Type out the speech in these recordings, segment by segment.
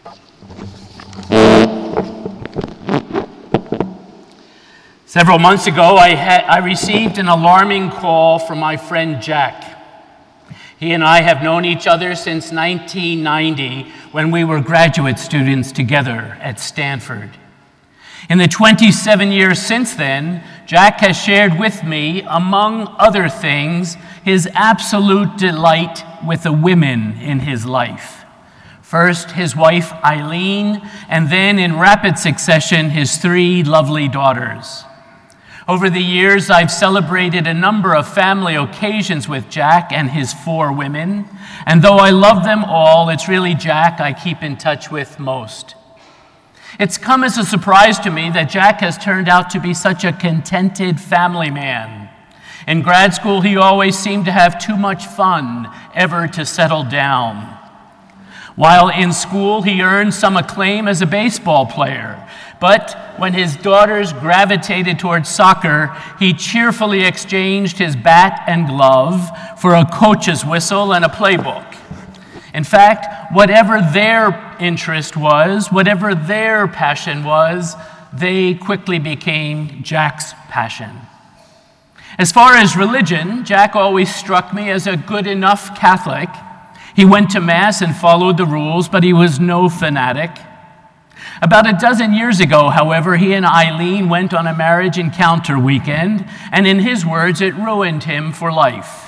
Several months ago, I received an alarming call from my friend Jack. He and I have known each other since 1990 when we were graduate students together at Stanford. In the 27 years since then, Jack has shared with me, among other things, his absolute delight with the women in his life. First, his wife Eileen, and then in rapid succession, his 3 lovely daughters. Over the years, I've celebrated a number of family occasions with Jack and his 4 women, and though I love them all, it's really Jack I keep in touch with most. It's come as a surprise to me that Jack has turned out to be such a contented family man. In grad school, he always seemed to have too much fun ever to settle down. While in school, he earned some acclaim as a baseball player. But when his daughters gravitated towards soccer, he cheerfully exchanged his bat and glove for a coach's whistle and a playbook. In fact, whatever their interest was, whatever their passion was, they quickly became Jack's passion. As far as religion, Jack always struck me as a good enough Catholic. He went to Mass and followed the rules, but he was no fanatic. About a dozen years ago, however, he and Eileen went on a marriage encounter weekend, and in his words, it ruined him for life.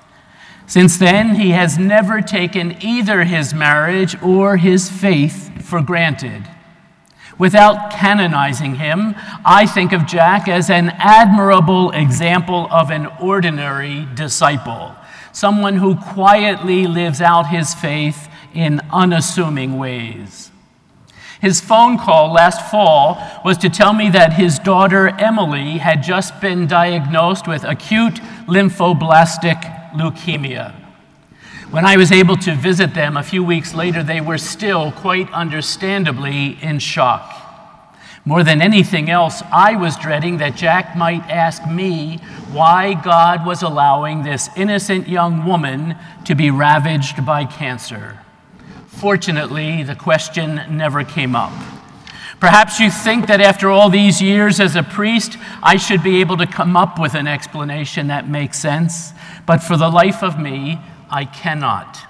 Since then, he has never taken either his marriage or his faith for granted. Without canonizing him, I think of Jack as an admirable example of an ordinary disciple, someone who quietly lives out his faith in unassuming ways. His phone call last fall was to tell me that his daughter Emily had just been diagnosed with acute lymphoblastic leukemia. When I was able to visit them a few weeks later, they were still, quite understandably, in shock. More than anything else, I was dreading that Jack might ask me why God was allowing this innocent young woman to be ravaged by cancer. Fortunately, the question never came up. Perhaps you think that after all these years as a priest, I should be able to come up with an explanation that makes sense, but for the life of me, I cannot.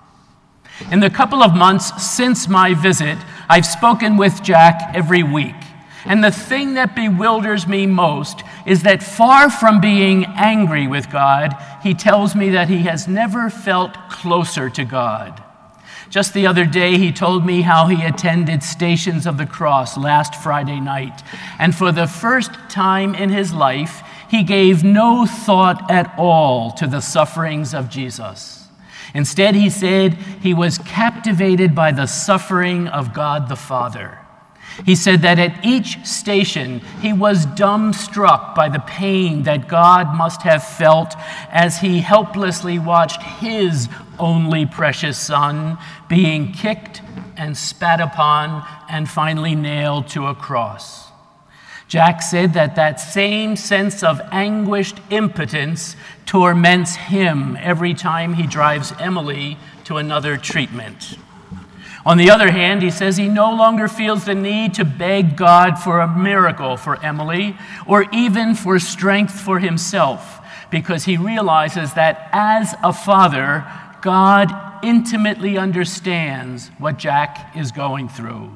In the couple of months since my visit, I've spoken with Jack every week, and the thing that bewilders me most is that far from being angry with God, he tells me that he has never felt closer to God. Just the other day, he told me how he attended Stations of the Cross last Friday night, and for the first time in his life, he gave no thought at all to the sufferings of Jesus. Instead, he said he was captivated by the suffering of God the Father. He said that at each station, he was dumbstruck by the pain that God must have felt as he helplessly watched his only precious son being kicked and spat upon and finally nailed to a cross. Jack said that same sense of anguished impotence torments him every time he drives Emily to another treatment. On the other hand, he says he no longer feels the need to beg God for a miracle for Emily or even for strength for himself, because he realizes that as a father, God intimately understands what Jack is going through.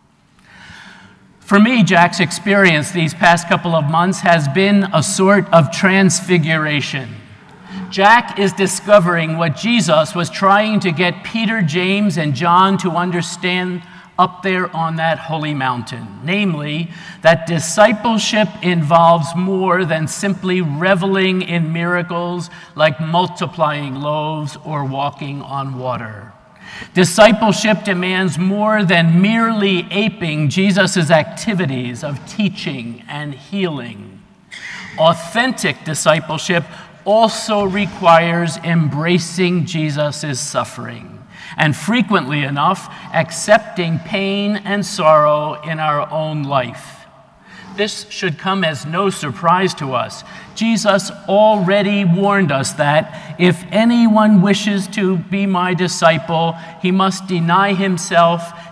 For me, Jack's experience these past couple of months has been a sort of transfiguration. Jack is discovering what Jesus was trying to get Peter, James, and John to understand up there on that holy mountain, namely, that discipleship involves more than simply reveling in miracles like multiplying loaves or walking on water. Discipleship demands more than merely aping Jesus' activities of teaching and healing. Authentic discipleship also requires embracing Jesus' suffering, and frequently enough, accepting pain and sorrow in our own life. This should come as no surprise to us. Jesus already warned us that if anyone wishes to be my disciple, he must deny himself,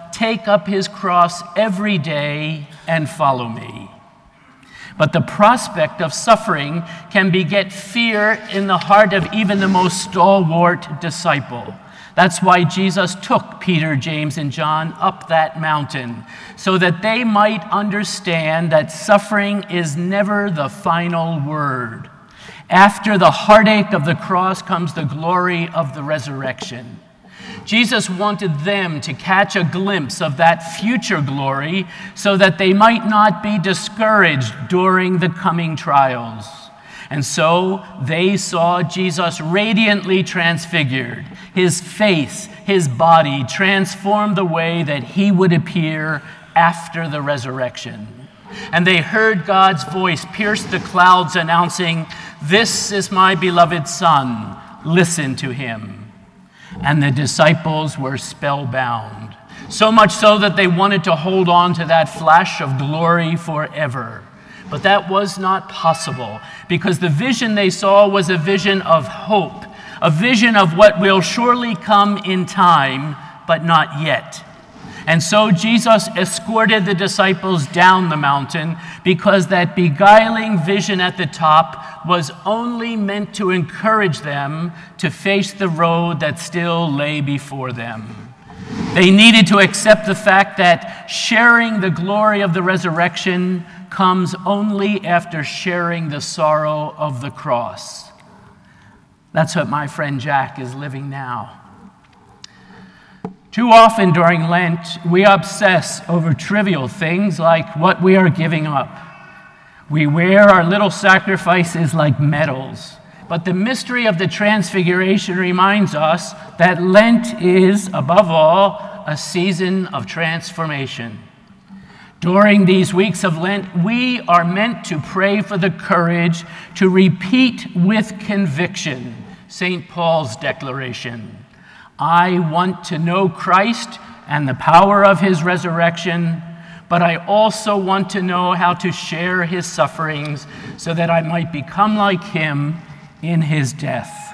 take up his cross every day and follow me. But the prospect of suffering can beget fear in the heart of even the most stalwart disciple. That's why Jesus took Peter, James, and John up that mountain, so that they might understand that suffering is never the final word. After the heartache of the cross comes the glory of the resurrection. Jesus wanted them to catch a glimpse of that future glory so that they might not be discouraged during the coming trials. And so they saw Jesus radiantly transfigured, his face, his body transformed the way that he would appear after the resurrection. And they heard God's voice pierce the clouds announcing, "This is my beloved Son, listen to him." And the disciples were spellbound, so much so that they wanted to hold on to that flash of glory forever. But that was not possible, because the vision they saw was a vision of hope, a vision of what will surely come in time, but not yet. And so Jesus escorted the disciples down the mountain, because that beguiling vision at the top was only meant to encourage them to face the road that still lay before them. They needed to accept the fact that sharing the glory of the resurrection comes only after sharing the sorrow of the cross. That's what my friend Jack is living now. Too often during Lent, we obsess over trivial things like what we are giving up. We wear our little sacrifices like medals. But the mystery of the Transfiguration reminds us that Lent is, above all, a season of transformation. During these weeks of Lent, we are meant to pray for the courage to repeat with conviction St. Paul's declaration. I want to know Christ and the power of his resurrection, but I also want to know how to share his sufferings so that I might become like him in his death.